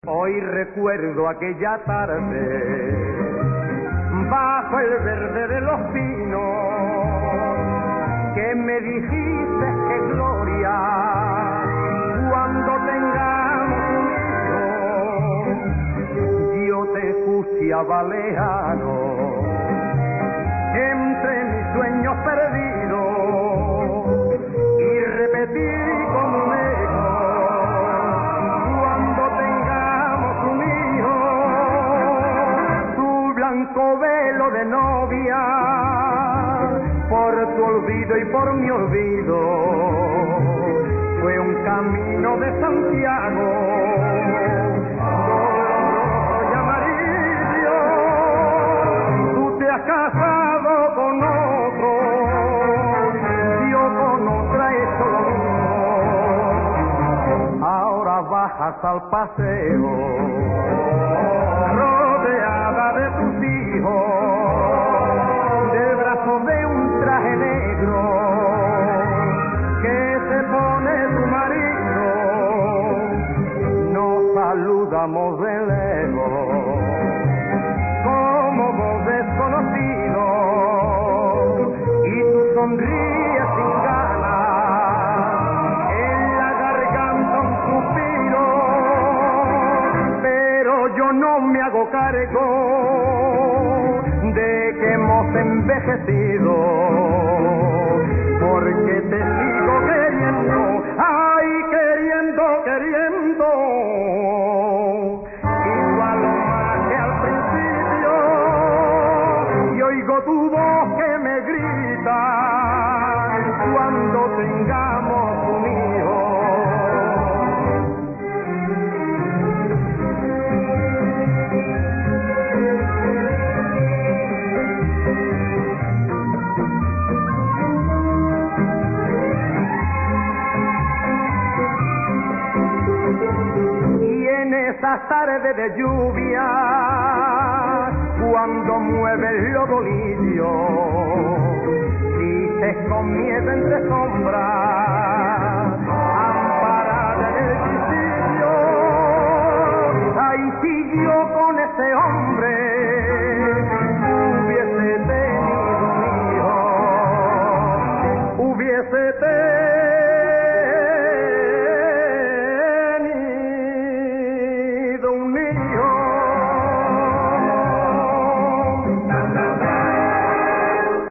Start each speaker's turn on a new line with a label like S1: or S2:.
S1: Hoy recuerdo aquella tarde, bajo el verde de los pinos, que me dijiste que gloria, cuando tengamos un hijo, yo te escuchaba lejano, entre mis sueños perdidos, y repetí como un eco, cuando tengamos un hijo, tu blanco velo de novia, por tu olvido y por mi olvido, fue un camino de Santiago, doloroso y amarillo. Tú te has casado con otro, yo con otra he hecho lo mismo. Ahora bajas al paseo, rodeada de tus hijos, del brazo de un traje negro que se pone tu marido. Nos saludamos de lejos como dos desconocidos, y tú sonríes sin ganas, en la garganta un suspiro, pero yo no me hago cargo de que hemos envejecido, porque te sigo queriendo, ay, queriendo, igual o más que al principio, y oigo tu voz que me grita, cuando tengamos un hijo. Esa tarde de lluvia, cuando mueve el lodolillo, dices con miedo entre sombras, amparada en el visillo, ay, si yo con ese hombre hubiese tenido un hijo, hubiese tenido